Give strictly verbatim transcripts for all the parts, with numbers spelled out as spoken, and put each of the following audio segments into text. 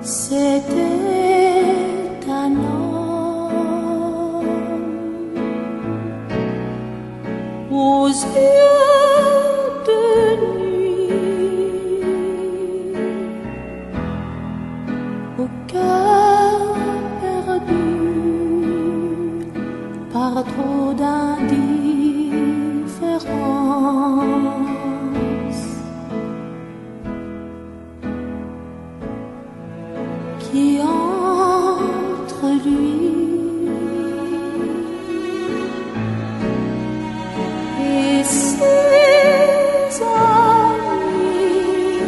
C'était un homme aux yeux de nuit, au cœur perdu par trop d'indifférence, qui entre lui et ses amis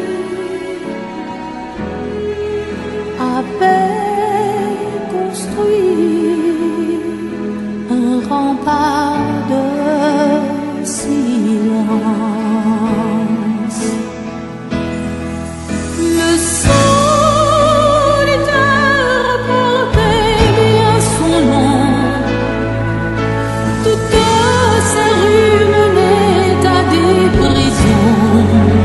avait construit un rempart de silence. Le solitaire portait bien son nom, toutes ces rues menaient à des prisons.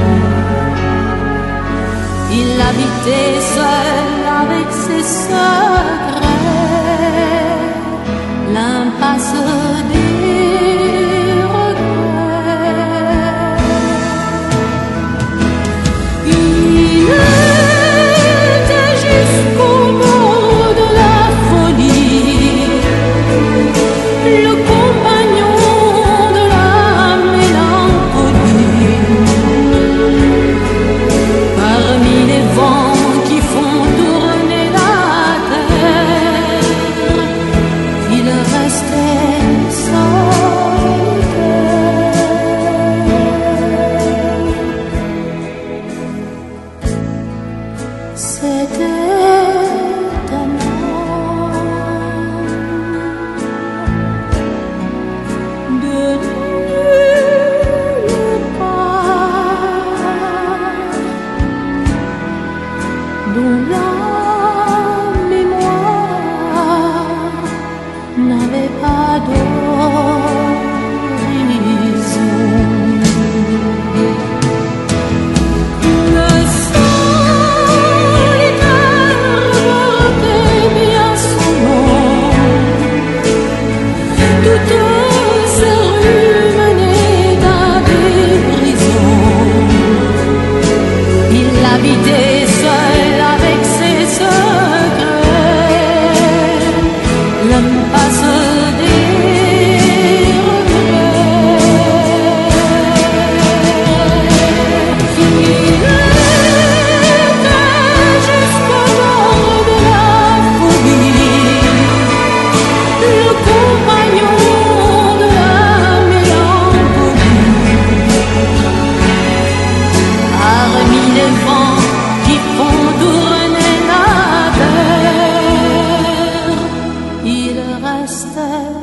Il habitait seul avec ses secrets, l'impasse des regrets. Il était jusqu'au bord de la folie, le compagnon de la mélancolie. Parmi les vents qui font tourner la terre, il restait solitaire. C'était un homme de nulle part, dont la mémoire n'avait pas d'horizon. Le solitaire portait bien son nom, toutes ces rues menaient à des prisons. Il habitait seul avec ses secrets, l'impasse des regrets. Il était jusqu'au bord de la folie, le compagnon de la mélancolie. Parmi les vents qui font tourner la terre, il restait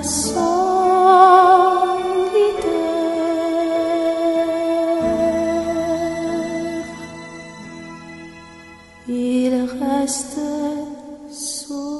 solitaire. Il restait solitaire.